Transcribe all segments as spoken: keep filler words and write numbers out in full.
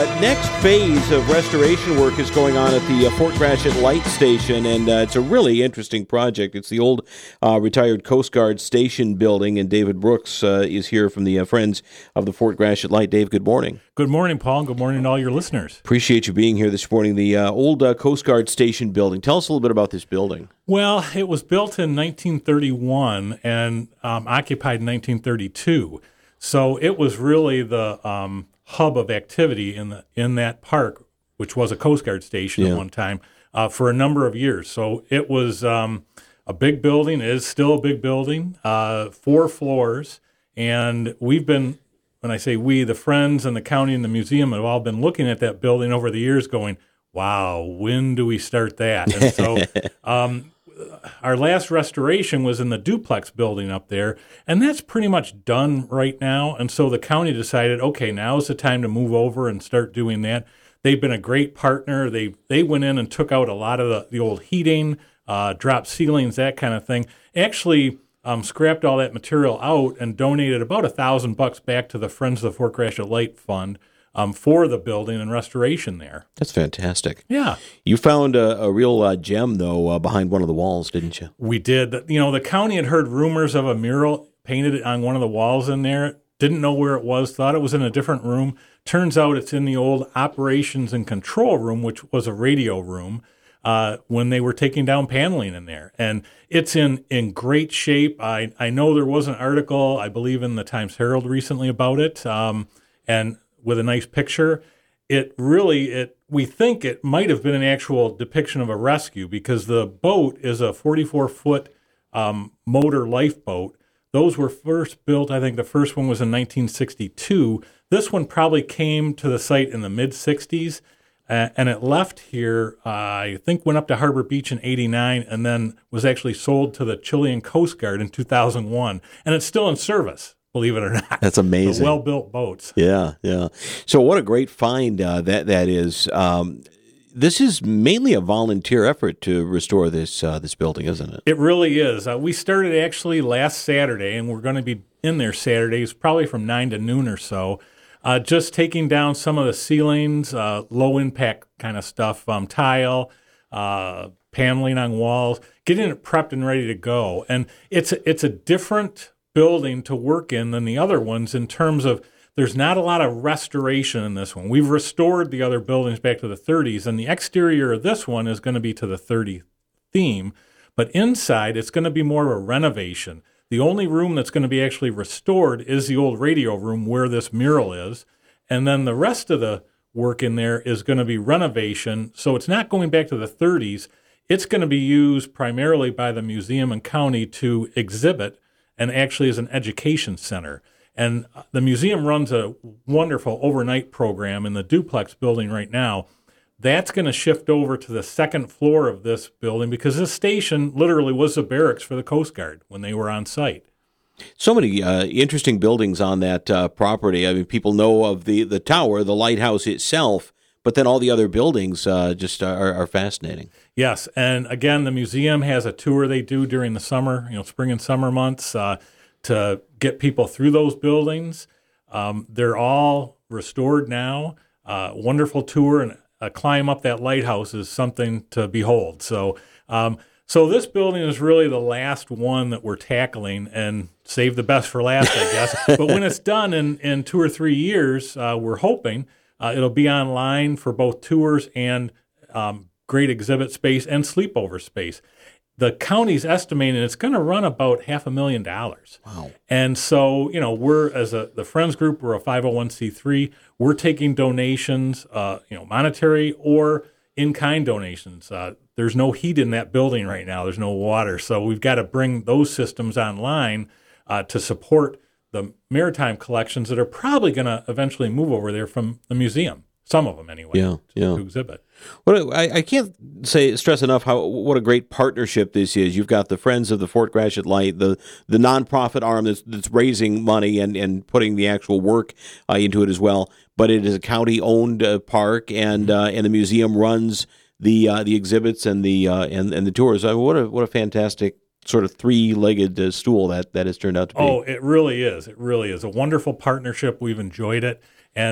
Next phase of restoration work is going on at the uh, Fort Gratiot Light Station, and uh, it's a really interesting project. It's the old uh, retired Coast Guard station building, and David Brooks uh, is here from the uh, Friends of the Fort Gratiot Light. Dave, good morning. Good morning, Paul. Good morning to all your listeners. Appreciate you being here this morning. The uh, old uh, Coast Guard station building. Tell us a little bit about this building. Well, it was built in nineteen thirty-one and um, occupied in nineteen thirty-two. So it was really the um, hub of activity in the in that park, which was a Coast Guard station yeah. at one time, uh, for a number of years. So it was um, a big building. It is still a big building, uh, four floors. And we've been, when I say we, the Friends and the county and the museum have all been looking at that building over the years going, wow, when do we start that? And so um, our last restoration was in the duplex building up there, and that's pretty much done right now. And so the county decided, okay, now is the time to move over and start doing that. They've been a great partner. They they went in and took out a lot of the, the old heating, uh, dropped ceilings, that kind of thing. Actually um, scrapped all that material out and donated about a thousand bucks back to the Friends of the Fort Gratiot Light Fund Um, for the building and restoration there. That's fantastic. Yeah. You found a, a real uh, gem, though, uh, behind one of the walls, didn't you? We did. You know, the county had heard rumors of a mural painted on one of the walls in there, didn't know where it was, thought it was in a different room. Turns out it's in the old operations and control room, which was a radio room, uh, when they were taking down paneling in there. And it's in, in great shape. I, I know there was an article, I believe, in the Times-Herald recently about it, um, and with a nice picture. It really, it we think it might have been an actual depiction of a rescue, because the boat is a forty-four foot um, motor lifeboat. Those were first built, I think the first one was in nineteen sixty-two. This one probably came to the site in the mid-sixties, uh, and it left here, uh, I think went up to Harbor Beach in eighty-nine, and then was actually sold to the Chilean Coast Guard in two thousand one. And it's still in service, believe it or not. That's amazing. Well-built boats. Yeah, yeah. So what a great find uh, that that is. Um, this is mainly a volunteer effort to restore this uh, this building, isn't it? It really is. Uh, we started actually last Saturday, and we're going to be in there Saturdays, probably from nine to noon or so, uh, just taking down some of the ceilings, uh, low-impact kind of stuff, um, tile, uh, paneling on walls, getting it prepped and ready to go. And it's a, it's a different building to work in than the other ones in terms of there's not a lot of restoration in this one. We've restored the other buildings back to the thirties, and the exterior of this one is going to be to the thirty theme, but inside it's going to be more of a renovation. The only room that's going to be actually restored is the old radio room where this mural is, and then the rest of the work in there is going to be renovation, so it's not going back to the thirties. It's going to be used primarily by the museum and county to exhibit, and actually is an education center. And the museum runs a wonderful overnight program in the duplex building right now. That's going to shift over to the second floor of this building, because this station literally was the barracks for the Coast Guard when they were on site. So many uh, interesting buildings on that uh, property. I mean, people know of the, the tower, the lighthouse itself, but then all the other buildings uh, just are, are fascinating. Yes, and again, the museum has a tour they do during the summer, you know, spring and summer months, uh, to get people through those buildings. Um, they're all restored now. Uh, wonderful tour, and a climb up that lighthouse is something to behold. So, um, so this building is really the last one that we're tackling, and save the best for last, I guess. But when it's done in, in two or three years, uh, we're hoping uh, it'll be online for both tours and um, great exhibit space and sleepover space. The county's estimating it's going to run about half a million dollars. Wow. And so, you know, we're, as a the Friends Group, we're a five oh one c three. We're taking donations, uh, you know, monetary or in-kind donations. Uh, there's no heat in that building right now. There's no water. So we've got to bring those systems online uh, to support the maritime collections that are probably going to eventually move over there from the museum. Some of them, anyway, yeah, to, yeah. to exhibit. Well, I, I can't say stress enough how what a great partnership this is. You've got the Friends of the Fort Gratiot Light, the the nonprofit arm that's, that's raising money and, and putting the actual work uh, into it as well. But it is a county-owned uh, park, and uh, and the museum runs the uh, the exhibits and the uh, and and the tours. I mean, what a what a fantastic sort of three-legged uh, stool that that has turned out to be. Oh, it really is. It really is a wonderful partnership. We've enjoyed it, and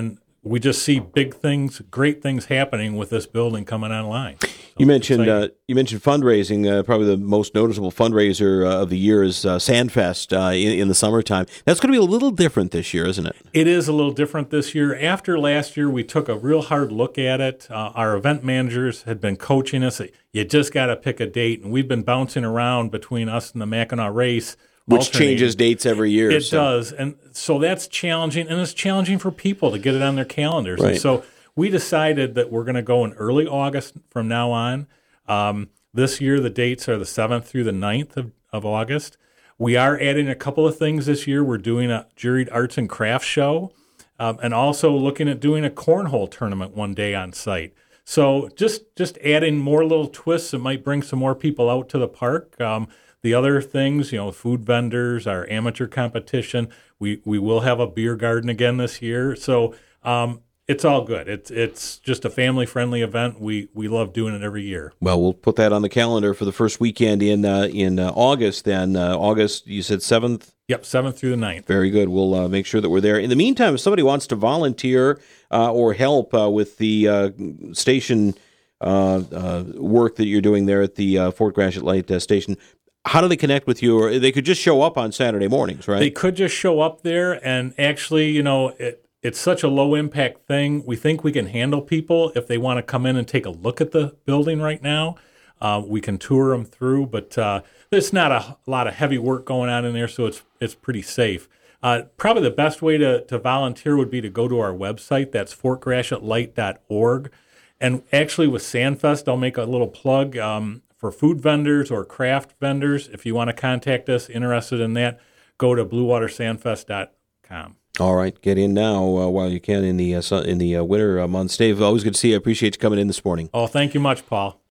we just see big things, great things happening with this building coming online. So you mentioned uh, you mentioned fundraising. Uh, probably the most noticeable fundraiser uh, of the year is uh, Sandfest uh, in, in the summertime. That's going to be a little different this year, isn't it? It is a little different this year. After last year, we took a real hard look at it. Uh, our event managers had been coaching us. You just got to pick a date, and we've been bouncing around between us and the Mackinac race. Which changes dates every year. It so. does. And so that's challenging, and it's challenging for people to get it on their calendars. Right. And so we decided that we're going to go in early August from now on. Um, this year, the dates are the seventh through the ninth of, of August. We are adding a couple of things this year. We're doing a juried arts and crafts show, um, and also looking at doing a cornhole tournament one day on site. So just, just adding more little twists that might bring some more people out to the park. Um, The other things, you know, food vendors, our amateur competition, we, we will have a beer garden again this year. So um, it's all good. It's it's just a family-friendly event. We we love doing it every year. Well, we'll put that on the calendar for the first weekend in uh, in uh, August then. Uh, August, you said seventh? Yep, seventh through the ninth. Very good. We'll uh, make sure that we're there. In the meantime, if somebody wants to volunteer uh, or help uh, with the uh, station uh, uh, work that you're doing there at the uh, Fort Gratiot Light uh, Station, how do they connect with you? Or they could just show up on Saturday mornings, right? They could just show up there, and actually, you know, it, it's such a low-impact thing. We think we can handle people if they want to come in and take a look at the building right now. Uh, we can tour them through, but uh, there's not a lot of heavy work going on in there, so it's it's pretty safe. Uh, probably the best way to, to volunteer would be to go to our website. That's fort gratiot light dot org. And actually, with Sandfest, I'll make a little plug. Um, For food vendors or craft vendors, if you want to contact us, interested in that, go to blue water sandfest dot com. All right, get in now uh, while you can in the uh, in the uh, winter uh, months. Dave, always good to see you. I appreciate you coming in this morning. Oh, thank you much, Paul.